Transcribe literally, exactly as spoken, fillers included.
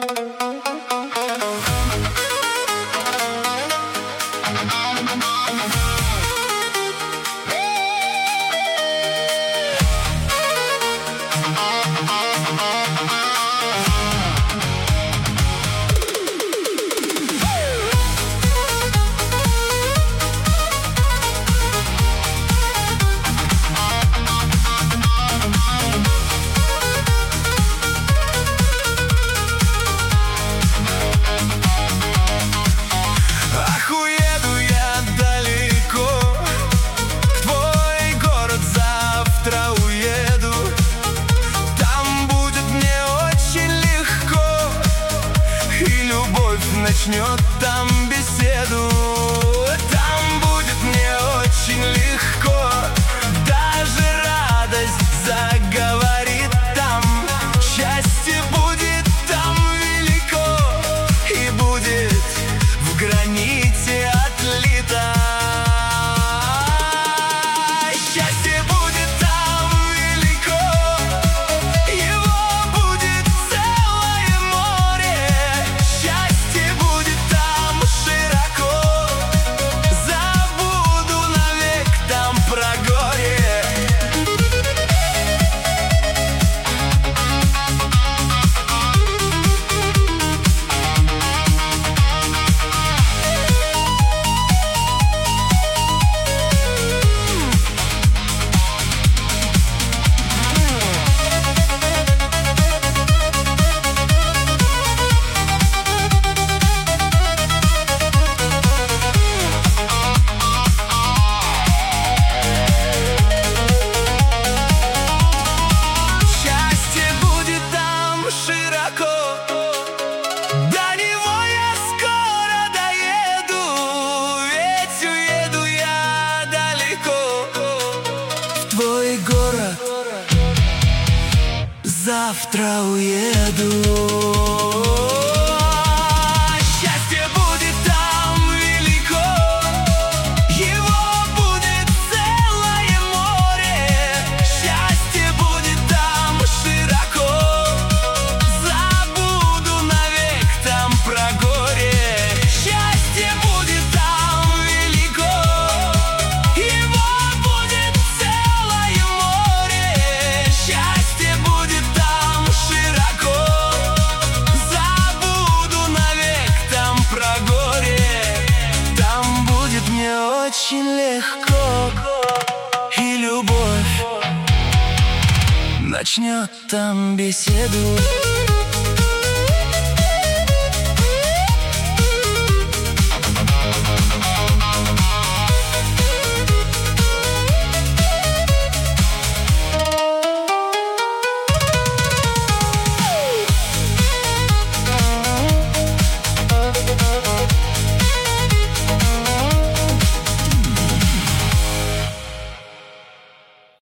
Начнет там беседу. Там будет мне очень легко. Даже радость заговорит там. Счастье будет там велико. И будет в граните отлито. Счастье будет там велико. Его будет целое море. Счастье будет там широко. Забуду навек там про горе. Счастье будет там широко. До него я скоро доеду. Ведь уеду я далеко. В твой город завтра уеду. Счастье будет там велико. Его будет целое море. Счастье будет там широко. Забуду навек там про горе. Счастье будет там велико. Его будет целое море. Счастье будет там широко. Забуду навек там про горе. Там будет мне очень легко. И любовь начнет там беседу.